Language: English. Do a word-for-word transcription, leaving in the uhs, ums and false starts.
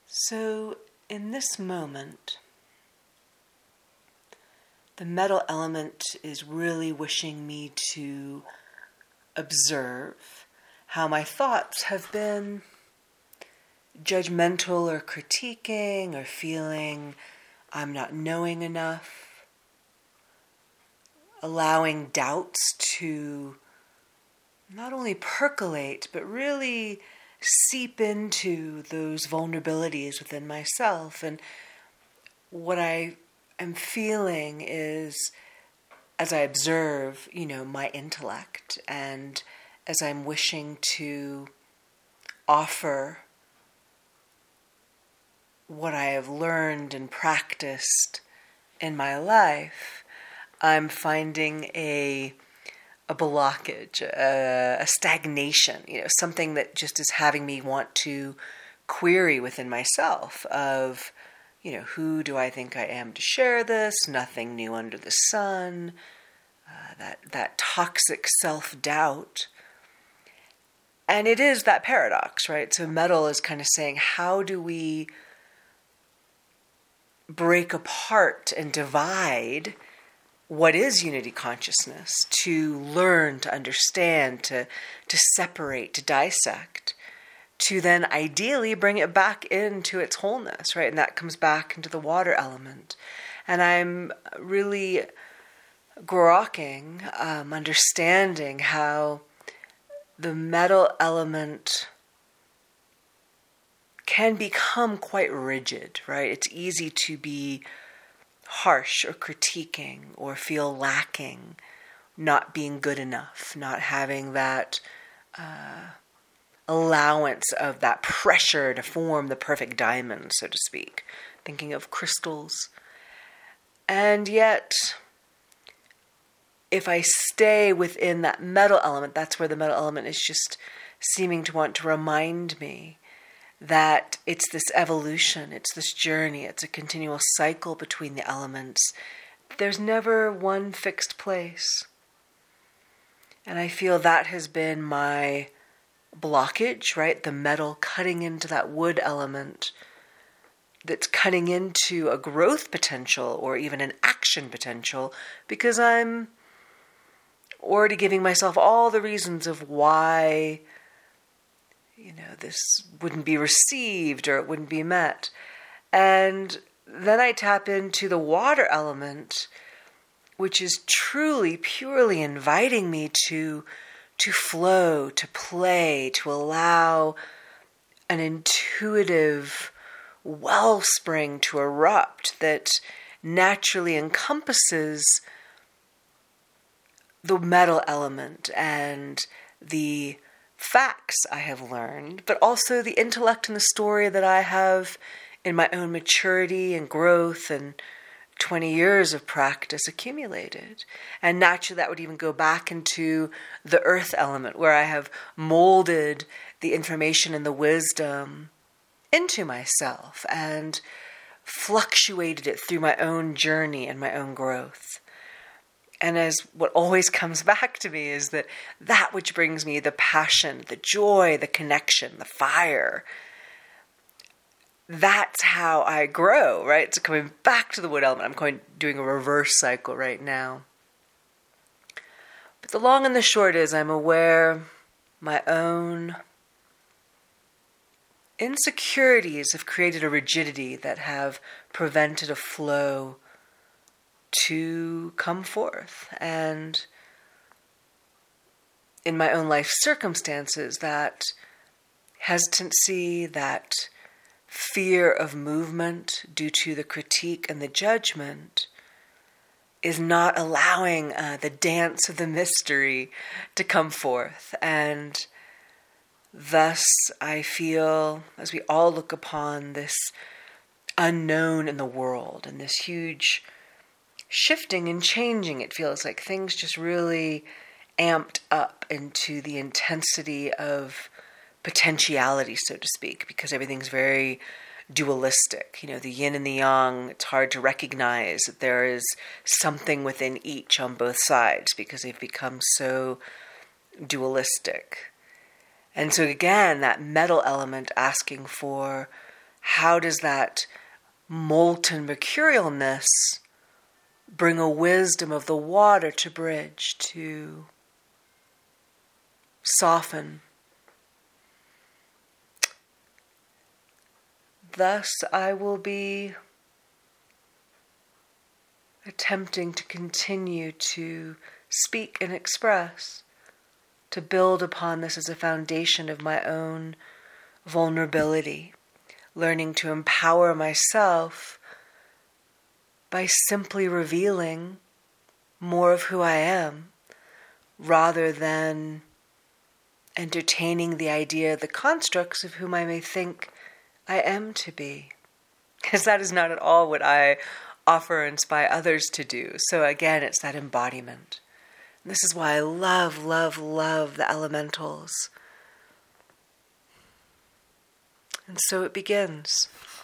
So, in this moment, the metal element is really wishing me to observe how my thoughts have been judgmental or critiquing or feeling I'm not knowing enough, allowing doubts to not only percolate, but really seep into those vulnerabilities within myself. And what I am feeling is, as I observe, you know, my intellect, and as I'm wishing to offer what I have learned and practiced in my life, I'm finding a a blockage, a, a stagnation, you know, something that just is having me want to query within myself of, you know, who do I think I am to share this? Nothing new under the sun. Uh, that that toxic self-doubt. And it is that paradox, right? So metal is kind of saying, how do we break apart and divide what is unity consciousness, to learn, to understand, to, to separate, to dissect, to then ideally bring it back into its wholeness, right? And that comes back into the water element. And I'm really grokking, um, understanding how the metal element can become quite rigid, right? It's easy to be harsh or critiquing or feel lacking, not being good enough, not having that uh, allowance of that pressure to form the perfect diamond, so to speak. Thinking of crystals. And yet, if I stay within that metal element, that's where the metal element is just seeming to want to remind me that it's this evolution, it's this journey, it's a continual cycle between the elements. There's never one fixed place. And I feel that has been my blockage, right? The metal cutting into that wood element that's cutting into a growth potential or even an action potential, because I'm already giving myself all the reasons of why, you know, this wouldn't be received or it wouldn't be met. And then I tap into the water element, which is truly, purely inviting me to, to flow, to play, to allow an intuitive wellspring to erupt that naturally encompasses the metal element and the facts I have learned, but also the intellect and the story that I have in my own maturity and growth and twenty years of practice accumulated. And naturally that would even go back into the earth element, where I have molded the information and the wisdom into myself and fluctuated it through my own journey and my own growth. And as what always comes back to me is that that which brings me the passion, the joy, the connection, the fire, that's how I grow, right? So coming back to the wood element, I'm going doing a reverse cycle right now. But the long and the short is I'm aware my own insecurities have created a rigidity that have prevented a flow to come forth. And in my own life circumstances, that hesitancy, that fear of movement due to the critique and the judgment is not allowing uh, the dance of the mystery to come forth. And thus I feel, as we all look upon this unknown in the world and this huge shifting and changing, it feels like things just really amped up into the intensity of potentiality, so to speak, because everything's very dualistic. You know, the yin and the yang, it's hard to recognize that there is something within each on both sides because they've become so dualistic. And so again, that metal element asking for how does that molten mercurialness bring a wisdom of the water to bridge, to soften. Thus I will be attempting to continue to speak and express, to build upon this as a foundation of my own vulnerability, learning to empower myself by simply revealing more of who I am, rather than entertaining the idea, the constructs of whom I may think I am to be. Because that is not at all what I offer and inspire others to do. So again, it's that embodiment. And this is why I love, love, love the elementals. And so it begins.